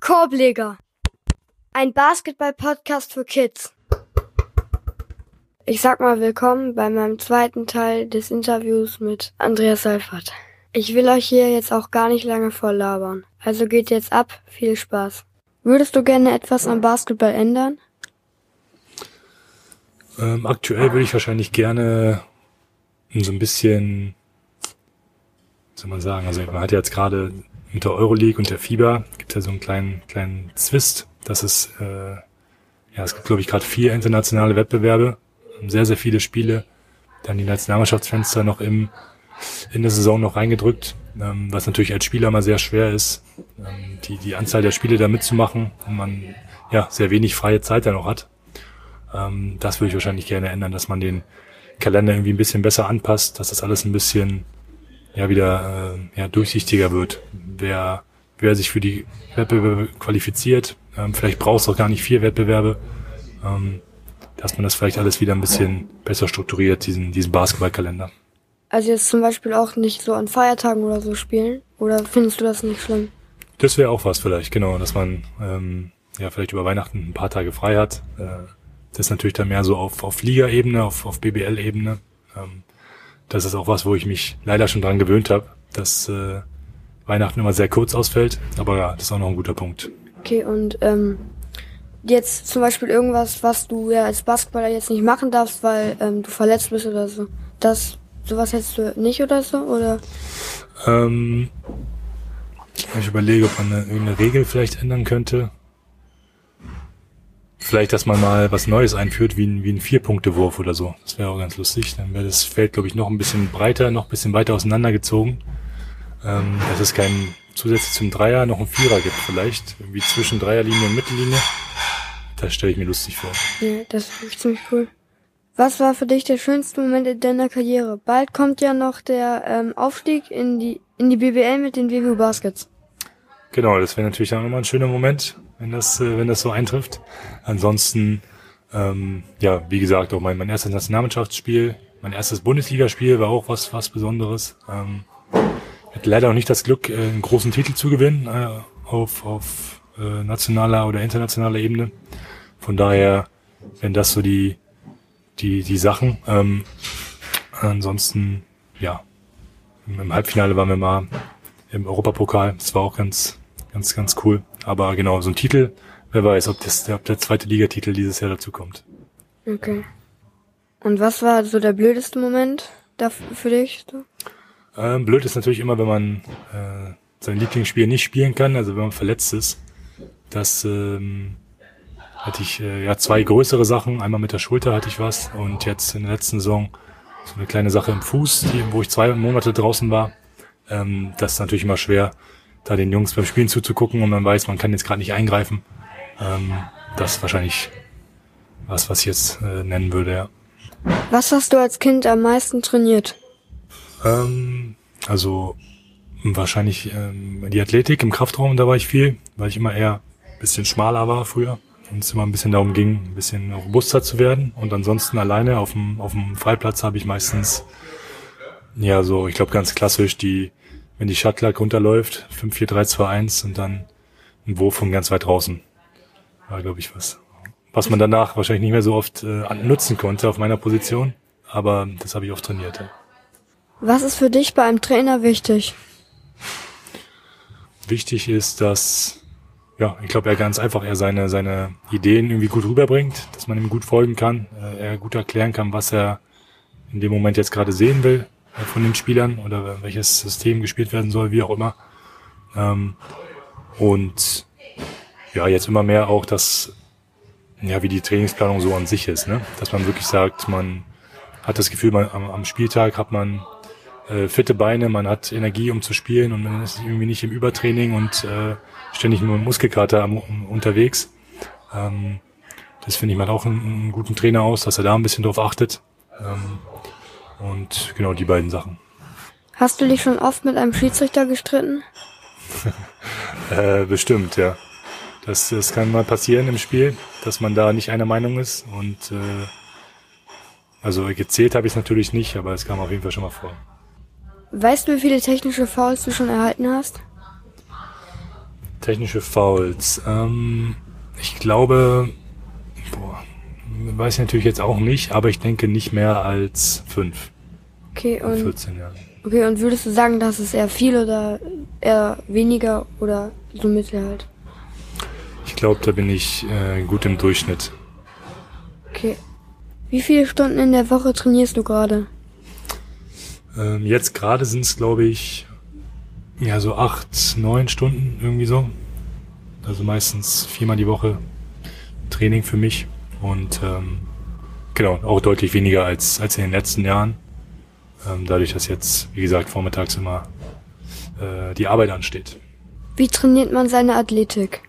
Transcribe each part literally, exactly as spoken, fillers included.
Korbleger, ein Basketball-Podcast für Kids. Ich sag mal willkommen bei meinem zweiten Teil des Interviews mit Andreas Seifert. Ich will euch hier jetzt auch gar nicht lange vorlabern, also geht jetzt ab, viel Spaß. Würdest du gerne etwas am Basketball ändern? Ähm, aktuell würde ich wahrscheinlich gerne so ein bisschen, wie soll man sagen, also man hat ja jetzt gerade mit der Euroleague und der FIBA gibt es ja so einen kleinen kleinen Zwist, dass es, äh, ja, es gibt glaube ich gerade vier internationale Wettbewerbe, sehr, sehr viele Spiele, dann die Nationalmannschaftsfenster noch im in der Saison noch reingedrückt, ähm, was natürlich als Spieler mal sehr schwer ist, ähm, die die Anzahl der Spiele da mitzumachen und man ja sehr wenig freie Zeit dann noch hat. Ähm, das würde ich wahrscheinlich gerne ändern, dass man den Kalender irgendwie ein bisschen besser anpasst, dass das alles ein bisschen ja wieder äh, ja durchsichtiger wird. Wer wer sich für die Wettbewerbe qualifiziert, ähm, vielleicht braucht es auch gar nicht vier Wettbewerbe, ähm, dass man das vielleicht alles wieder ein bisschen besser strukturiert, diesen diesen Basketballkalender. Also jetzt zum Beispiel auch nicht so an Feiertagen oder so spielen? Oder findest du das nicht schlimm? Das wäre auch was vielleicht, genau, dass man ähm, ja vielleicht über Weihnachten ein paar Tage frei hat. Äh, das ist natürlich dann mehr so auf auf Liga-Ebene, auf auf B B L-Ebene. Ähm, das ist auch was, wo ich mich leider schon dran gewöhnt habe, dass äh, Weihnachten immer sehr kurz ausfällt. Aber ja, das ist auch noch ein guter Punkt. Okay, und ähm, jetzt zum Beispiel irgendwas, was du ja als Basketballer jetzt nicht machen darfst, weil ähm, du verletzt bist oder so. Das, sowas hättest du nicht oder so, oder? Ähm, ich überlege, ob man eine, irgendeine Regel vielleicht ändern könnte. Vielleicht, dass man mal was Neues einführt, wie ein, wie ein Vier-Punkte-Wurf oder so. Das wäre auch ganz lustig. Dann wäre das Feld, glaube ich, noch ein bisschen breiter, noch ein bisschen weiter auseinandergezogen. Ähm, dass es keinen zusätzlich zum Dreier noch einen Vierer gibt vielleicht. Irgendwie zwischen Dreierlinie und Mittellinie. Das stelle ich mir lustig vor. Ja, das ist wirklich ziemlich cool. Was war für dich der schönste Moment in deiner Karriere? Bald kommt ja noch der ähm, Aufstieg in die in die B B L mit den W W Baskets. Genau, das wäre natürlich auch nochmal ein schöner Moment, wenn das äh, wenn das so eintrifft. Ansonsten, ähm, ja, wie gesagt, auch mein, mein erstes Nationalmannschaftsspiel, mein erstes Bundesligaspiel war auch was was Besonderes. Ähm, ich hatte leider auch nicht das Glück, äh, einen großen Titel zu gewinnen äh, auf auf äh, nationaler oder internationaler Ebene. Von daher, wenn das so die die die Sachen. Ähm, ansonsten, ja, im, im Halbfinale waren wir mal im Europapokal. Das war auch ganz ganz ganz cool. Aber genau, so ein Titel, wer weiß, ob das ob der zweite Ligatitel dieses Jahr dazu kommt. Okay. Und was war so der blödeste Moment da für dich? Ähm, blöd ist natürlich immer, wenn man äh, sein Lieblingsspiel nicht spielen kann, also wenn man verletzt ist. Das ähm, hatte ich äh, ja zwei größere Sachen. Einmal mit der Schulter hatte ich was und jetzt in der letzten Saison so eine kleine Sache im Fuß, die, wo ich zwei Monate draußen war. Ähm, das ist natürlich immer schwer, da den Jungs beim Spielen zuzugucken und man weiß, man kann jetzt gerade nicht eingreifen. Ähm, das ist wahrscheinlich was, was ich jetzt äh, nennen würde, ja. Was hast du als Kind am meisten trainiert? Ähm, also wahrscheinlich ähm, die Athletik im Kraftraum, da war ich viel, weil ich immer eher ein bisschen schmaler war früher. Und es immer ein bisschen darum ging, ein bisschen robuster zu werden. Und ansonsten alleine auf dem auf dem Freiplatz habe ich meistens, ja so, ich glaube ganz klassisch, die, wenn die Shotclock runterläuft, fünf vier drei zwei eins und dann ein Wurf von ganz weit draußen. War, glaube ich, was. Was man danach wahrscheinlich nicht mehr so oft äh, nutzen konnte auf meiner Position. Aber das habe ich oft trainiert. Ja. Was ist für dich bei einem Trainer wichtig? Wichtig ist, dass ja, ich glaube, er ganz einfach er seine seine Ideen irgendwie gut rüberbringt, dass man ihm gut folgen kann, äh, er gut erklären kann, was er in dem Moment jetzt gerade sehen will äh, von den Spielern oder welches System gespielt werden soll, wie auch immer. Ähm, und ja, jetzt immer mehr auch das, ja, wie die Trainingsplanung so an sich ist, ne? Dass man wirklich sagt, man hat das Gefühl, man am, am Spieltag hat man äh, fitte Beine, man hat Energie, um zu spielen und man ist irgendwie nicht im Übertraining und äh, ständig nur Muskelkater am, um, unterwegs. Ähm, das finde ich macht auch einen, einen guten Trainer aus, dass er da ein bisschen drauf achtet. Ähm, und genau die beiden Sachen. Hast du dich schon oft mit einem Schiedsrichter gestritten? äh, bestimmt, ja. Das, das kann mal passieren im Spiel, dass man da nicht einer Meinung ist. Und äh, also gezählt habe ich es natürlich nicht, aber es kam auf jeden Fall schon mal vor. Weißt du, wie viele technische Fouls du schon erhalten hast? Technische Fouls. Ähm, ich glaube, boah, weiß ich natürlich jetzt auch nicht, aber ich denke nicht mehr als fünf. Okay, und vierzehn Jahren. Okay, und würdest du sagen, dass es eher viel oder eher weniger oder so mittel halt? Ich glaube, da bin ich äh, gut im Durchschnitt. Okay. Wie viele Stunden in der Woche trainierst du gerade? Ähm, jetzt gerade sind es, glaube ich, ja so acht, neun Stunden irgendwie so. Also meistens viermal die Woche Training für mich und ähm, genau, auch deutlich weniger als als in den letzten Jahren. Ähm, dadurch, dass jetzt, wie gesagt, vormittags immer äh, die Arbeit ansteht. Wie trainiert man seine Athletik?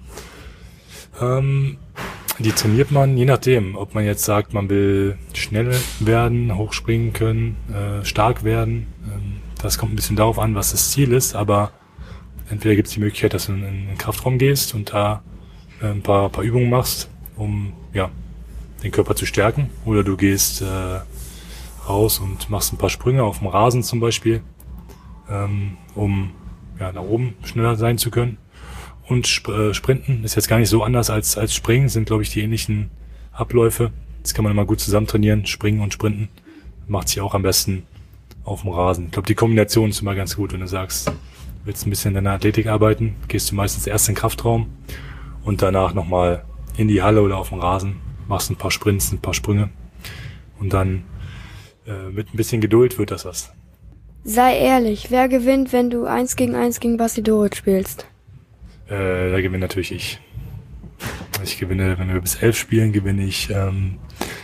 Ähm, die trainiert man je nachdem, ob man jetzt sagt, man will schnell werden, hochspringen können, äh, stark werden. Ähm, das kommt ein bisschen darauf an, was das Ziel ist, aber entweder gibt es die Möglichkeit, dass du in den Kraftraum gehst und da äh, ein paar, paar Übungen machst, um ja den Körper zu stärken, oder du gehst äh, raus und machst ein paar Sprünge auf dem Rasen zum Beispiel, ähm, um ja nach oben schneller sein zu können. Und Sp- äh, Sprinten ist jetzt gar nicht so anders als als Springen, sind glaube ich die ähnlichen Abläufe. Das kann man immer gut zusammen trainieren, Springen und Sprinten. Macht sich auch am besten auf dem Rasen. Ich glaube, die Kombination ist immer ganz gut, wenn du sagst, du willst ein bisschen in deiner Athletik arbeiten, gehst du meistens erst in den Kraftraum und danach nochmal in die Halle oder auf dem Rasen, machst ein paar Sprints, ein paar Sprünge und dann äh, mit ein bisschen Geduld wird das was. Sei ehrlich, wer gewinnt, wenn du eins gegen eins gegen Basti Doric spielst? Äh, da gewinne natürlich ich. Ich gewinne, wenn wir bis elf spielen, gewinne ich ähm,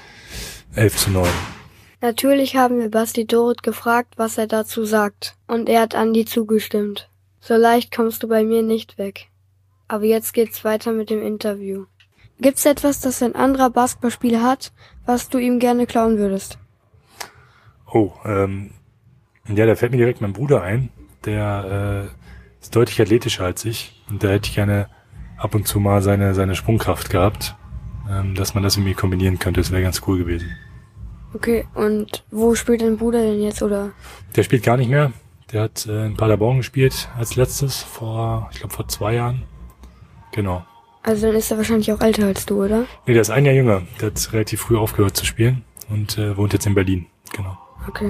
elf zu neun. Natürlich haben wir Basti Doric gefragt, was er dazu sagt. Und er hat Andi zugestimmt. So leicht kommst du bei mir nicht weg. Aber jetzt geht's weiter mit dem Interview. Gibt's etwas, das ein anderer Basketballspieler hat, was du ihm gerne klauen würdest? Oh, ähm, ja, da fällt mir direkt mein Bruder ein. Der äh, ist deutlich athletischer als ich. Und da hätte ich gerne ab und zu mal seine seine Sprungkraft gehabt. Ähm, dass man das irgendwie kombinieren könnte, das wäre ganz cool gewesen. Okay, und wo spielt dein Bruder denn jetzt, oder? Der spielt gar nicht mehr. Der hat äh, in Paderborn gespielt als letztes, vor, ich glaube vor zwei Jahren. Genau. Also dann ist er wahrscheinlich auch älter als du, oder? Nee, der ist ein Jahr jünger. Der hat relativ früh aufgehört zu spielen und äh, wohnt jetzt in Berlin. Genau. Okay.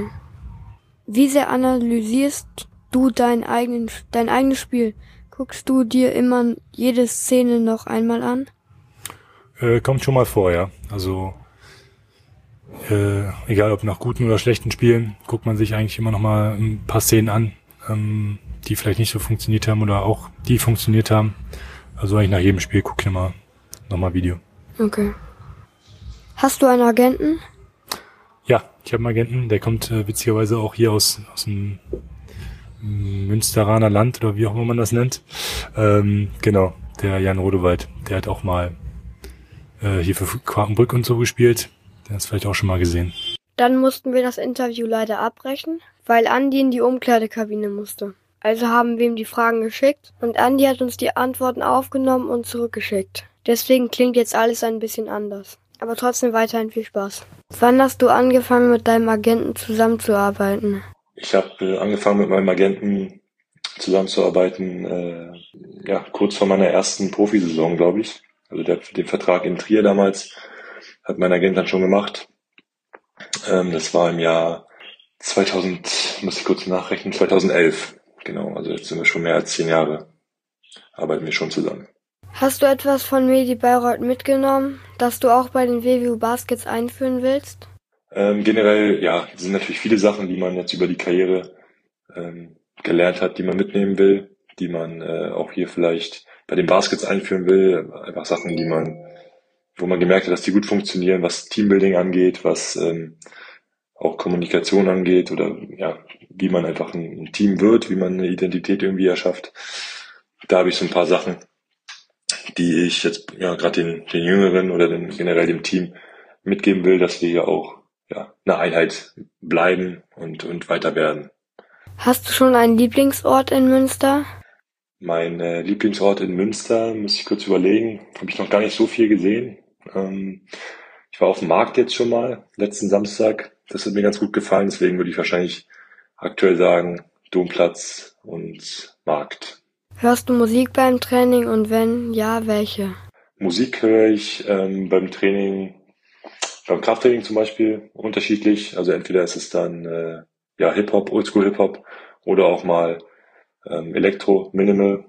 Wie sehr analysierst du dein, eigenen, dein eigenes Spiel? Guckst du dir immer jede Szene noch einmal an? Äh, kommt schon mal vor, ja. Also äh, egal ob nach guten oder schlechten Spielen, guckt man sich eigentlich immer noch mal ein paar Szenen an, ähm, die vielleicht nicht so funktioniert haben oder auch die funktioniert haben. Also eigentlich nach jedem Spiel gucke ich immer noch mal Video. Okay. Hast du einen Agenten? Ja, ich habe einen Agenten, der kommt äh, witzigerweise auch hier aus aus dem Münsteraner Land oder wie auch immer man das nennt. Ähm, genau, der Jan Rodewald, der hat auch mal äh, hier für Quakenbrück und so gespielt. Der hat es vielleicht auch schon mal gesehen. Dann mussten wir das Interview leider abbrechen, weil Andi in die Umkleidekabine musste. Also haben wir ihm die Fragen geschickt und Andi hat uns die Antworten aufgenommen und zurückgeschickt. Deswegen klingt jetzt alles ein bisschen anders. Aber trotzdem weiterhin viel Spaß. Wann hast du angefangen, mit deinem Agenten zusammenzuarbeiten? Ich habe äh, angefangen mit meinem Agenten zusammenzuarbeiten, äh, ja, kurz vor meiner ersten Profisaison, glaube ich. Also der, den Vertrag in Trier damals hat mein Agent dann schon gemacht. Ähm, das war im Jahr zweitausend, muss ich kurz nachrechnen, zweitausendelf. Genau, also jetzt sind wir schon mehr als zehn Jahre, arbeiten wir schon zusammen. Hast du etwas von Medi Bayreuth mitgenommen, das du auch bei den W W U Baskets einführen willst? Ähm, generell, ja, es sind natürlich viele Sachen, die man jetzt über die Karriere ähm, gelernt hat, die man mitnehmen will, die man äh, auch hier vielleicht bei den Baskets einführen will. Einfach Sachen, die man, wo man gemerkt hat, dass die gut funktionieren, was Teambuilding angeht, was ähm, auch Kommunikation angeht oder ja, wie man einfach ein, ein Team wird, wie man eine Identität irgendwie erschafft. Da habe ich so ein paar Sachen, die ich jetzt ja gerade den, den Jüngeren oder den, generell dem Team mitgeben will, dass wir hier auch ja, eine Einheit bleiben und, und weiter werden. Hast du schon einen Lieblingsort in Münster? Mein äh, Lieblingsort in Münster, muss ich kurz überlegen, habe ich noch gar nicht so viel gesehen. Ähm, ich war auf dem Markt jetzt schon mal, letzten Samstag. Das hat mir ganz gut gefallen, deswegen würde ich wahrscheinlich aktuell sagen Domplatz und Markt. Hörst du Musik beim Training und wenn ja, welche? Musik höre ich ähm, beim Training, beim Krafttraining zum Beispiel unterschiedlich. Also entweder ist es dann äh, ja Hip-Hop, Oldschool-Hip-Hop oder auch mal ähm, Elektro, Minimal,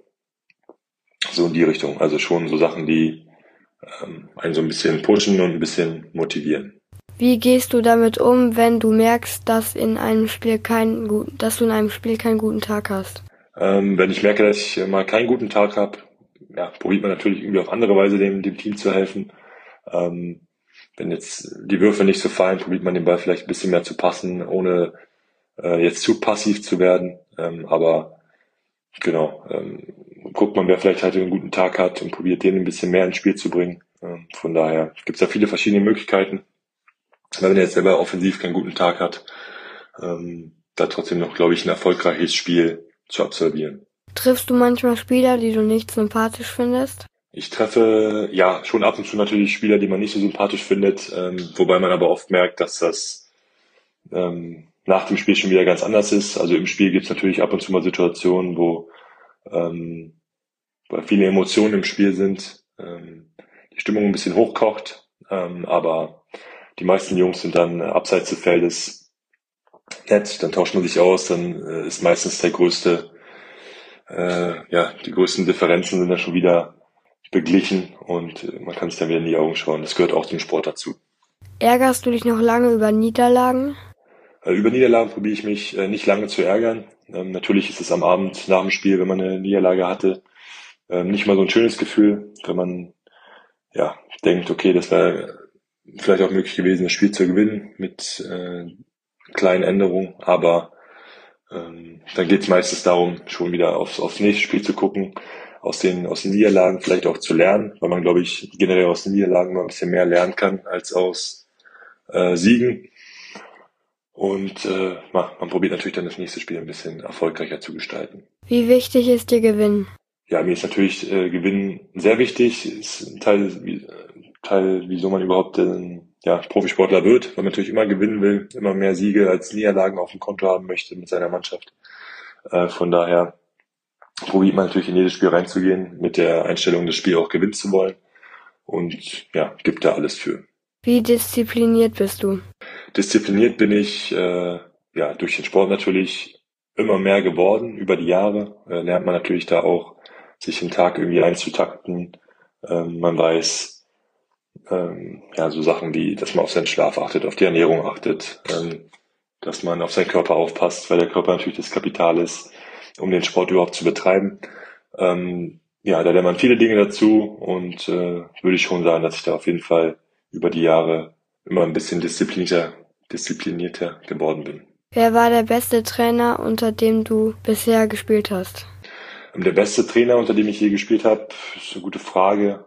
so in die Richtung. Also schon so Sachen, die ähm, einen so ein bisschen pushen und ein bisschen motivieren. Wie gehst du damit um, wenn du merkst, dass in einem Spiel keinen guten, dass du in einem Spiel keinen guten Tag hast? Ähm, wenn ich merke, dass ich mal keinen guten Tag habe, ja, probiert man natürlich irgendwie auf andere Weise dem, dem Team zu helfen. Ähm, wenn jetzt die Würfe nicht so fallen, probiert man den Ball vielleicht ein bisschen mehr zu passen, ohne äh, jetzt zu passiv zu werden. Ähm, aber genau, ähm, guckt man, wer vielleicht halt einen guten Tag hat und probiert den ein bisschen mehr ins Spiel zu bringen. Ähm, von daher gibt es da viele verschiedene Möglichkeiten. Wenn man jetzt selber offensiv keinen guten Tag hat, ähm, da trotzdem noch, glaube ich, ein erfolgreiches Spiel zu absolvieren. Triffst du manchmal Spieler, die du nicht sympathisch findest? Ich treffe ja schon ab und zu natürlich Spieler, die man nicht so sympathisch findet, ähm, wobei man aber oft merkt, dass das ähm, nach dem Spiel schon wieder ganz anders ist. Also im Spiel gibt es natürlich ab und zu mal Situationen, wo, ähm, wo viele Emotionen im Spiel sind, ähm, die Stimmung ein bisschen hochkocht, ähm, aber die meisten Jungs sind dann äh, abseits des Feldes nett, dann tauscht man sich aus, dann äh, ist meistens der größte, äh, ja, die größten Differenzen sind dann schon wieder beglichen und äh, man kann sich dann wieder in die Augen schauen. Das gehört auch zum Sport dazu. Ärgerst du dich noch lange über Niederlagen? Äh, über Niederlagen probiere ich mich äh, nicht lange zu ärgern. Ähm, natürlich ist es am Abend nach dem Spiel, wenn man eine Niederlage hatte, ähm, nicht mal so ein schönes Gefühl, wenn man ja denkt, okay, das wäre vielleicht auch möglich gewesen, das Spiel zu gewinnen mit äh, kleinen Änderungen, aber ähm, dann geht es meistens darum, schon wieder aufs, aufs nächste Spiel zu gucken, aus den, aus den Niederlagen vielleicht auch zu lernen, weil man, glaube ich, generell aus den Niederlagen mal ein bisschen mehr lernen kann als aus äh, Siegen. Und äh, man, man probiert natürlich dann das nächste Spiel ein bisschen erfolgreicher zu gestalten. Wie wichtig ist dir Gewinnen? Ja, mir ist natürlich äh, Gewinnen sehr wichtig. Ist ein Teil, wie, Teil, wieso man überhaupt äh, ja, Profisportler wird, weil man natürlich immer gewinnen will, immer mehr Siege als Niederlagen auf dem Konto haben möchte mit seiner Mannschaft. Äh, von daher probiert man natürlich in jedes Spiel reinzugehen mit der Einstellung, das Spiel auch gewinnen zu wollen und ja, gibt da alles für. Wie diszipliniert bist du? Diszipliniert bin ich äh, ja durch den Sport natürlich immer mehr geworden über die Jahre. Äh, lernt man natürlich da auch, sich den Tag irgendwie einzutakten. Ähm, man weiß ähm, ja so Sachen wie, dass man auf seinen Schlaf achtet, auf die Ernährung achtet, ähm, dass man auf seinen Körper aufpasst, weil der Körper natürlich das Kapital ist, um den Sport überhaupt zu betreiben. Ähm, ja, da lernt man viele Dinge dazu und äh, würde ich schon sagen, dass ich da auf jeden Fall über die Jahre immer ein bisschen disziplinierter, disziplinierter geworden bin. Wer war der beste Trainer, unter dem du bisher gespielt hast? Der beste Trainer, unter dem ich je gespielt habe, ist eine gute Frage.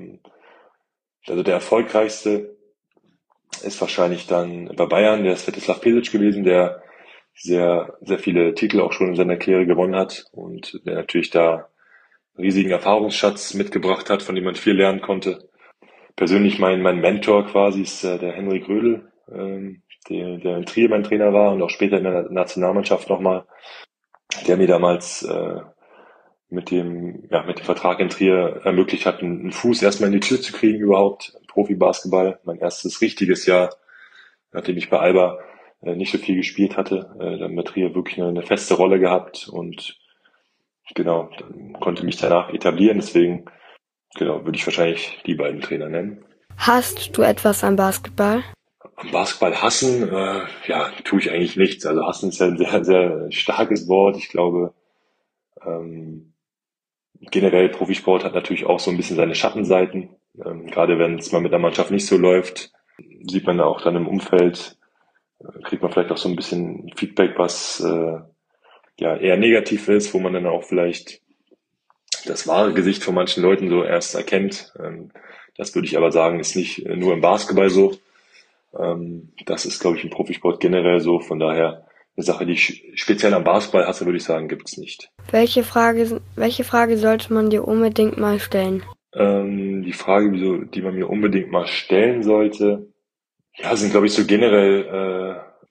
Also der erfolgreichste ist wahrscheinlich dann bei Bayern der Svetislav Pesic gewesen, der sehr, sehr viele Titel auch schon in seiner Karriere gewonnen hat und der natürlich da einen riesigen Erfahrungsschatz mitgebracht hat, von dem man viel lernen konnte. Persönlich mein, mein Mentor quasi ist äh, der Henrik Rödel, ähm, der, der in Trier mein Trainer war und auch später in der Nationalmannschaft nochmal, der mir damals äh, mit dem, ja, mit dem Vertrag in Trier ermöglicht hat, einen, einen Fuß erstmal in die Tür zu kriegen überhaupt, Profi-Basketball, mein erstes richtiges Jahr, nachdem ich bei Alba äh, nicht so viel gespielt hatte, äh, dann bei Trier wirklich eine, eine feste Rolle gehabt und genau, dann konnte mich danach etablieren, deswegen genau, würde ich wahrscheinlich die beiden Trainer nennen. Hast du etwas am Basketball? Am Basketball hassen, äh, ja, tue ich eigentlich nichts. Also hassen ist ja ein sehr, sehr starkes Wort. Ich glaube, ähm, generell Profisport hat natürlich auch so ein bisschen seine Schattenseiten. Ähm, gerade wenn es mal mit der Mannschaft nicht so läuft, sieht man da auch dann im Umfeld, äh, kriegt man vielleicht auch so ein bisschen Feedback, was äh, ja eher negativ ist, wo man dann auch vielleicht das wahre Gesicht von manchen Leuten so erst erkennt. Ähm, das würde ich aber sagen, ist nicht nur im Basketball so. Ähm, das ist, glaube ich, im Profisport generell so. Von daher eine Sache, die ich speziell am Basketball hasse, würde ich sagen, gibt es nicht. Welche Frage, welche Frage sollte man dir unbedingt mal stellen? Ähm, die Frage, die, so, die man mir unbedingt mal stellen sollte, ja, sind, glaube ich, so generell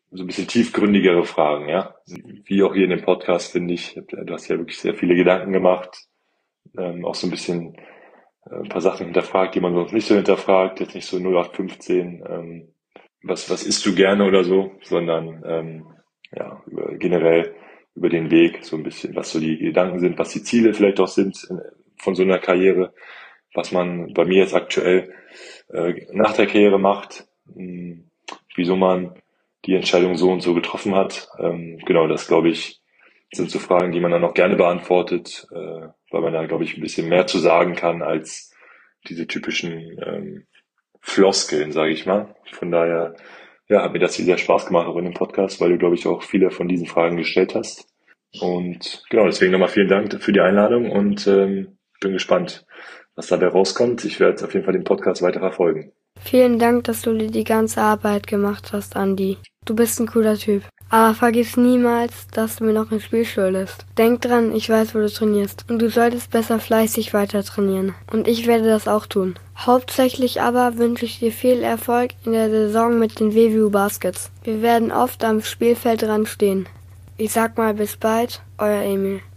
so ein bisschen tiefgründigere Fragen, ja. Wie auch hier in dem Podcast, finde ich, du hast ja wirklich sehr viele Gedanken gemacht, ähm, auch so ein bisschen äh, ein paar Sachen hinterfragt, die man sonst nicht so hinterfragt, jetzt nicht so null acht fünfzehn, ähm, was, was isst du gerne oder so, sondern ähm, ja, über, generell über den Weg, so ein bisschen, was so die Gedanken sind, was die Ziele vielleicht auch sind in, von so einer Karriere, was man bei mir jetzt aktuell äh, nach der Karriere macht, mh, wieso man die Entscheidung so und so getroffen hat. Ähm, genau, das glaube ich, sind so Fragen, die man dann auch gerne beantwortet, äh, weil man da, glaube ich, ein bisschen mehr zu sagen kann als diese typischen ähm, Floskeln, sage ich mal. Von daher, ja, hat mir das hier sehr Spaß gemacht, auch in dem Podcast, weil du, glaube ich, auch viele von diesen Fragen gestellt hast. Und genau, deswegen nochmal vielen Dank für die Einladung und ähm, bin gespannt, was dabei rauskommt. Ich werde auf jeden Fall den Podcast weiter verfolgen. Vielen Dank, dass du dir die ganze Arbeit gemacht hast, Andi. Du bist ein cooler Typ. Aber vergiss niemals, dass du mir noch ein Spiel schuldest. Denk dran, ich weiß, wo du trainierst. Und du solltest besser fleißig weiter trainieren. Und ich werde das auch tun. Hauptsächlich aber wünsche ich dir viel Erfolg in der Saison mit den W W U Baskets. Wir werden oft am Spielfeld dran stehen. Ich sag mal bis bald, euer Emil.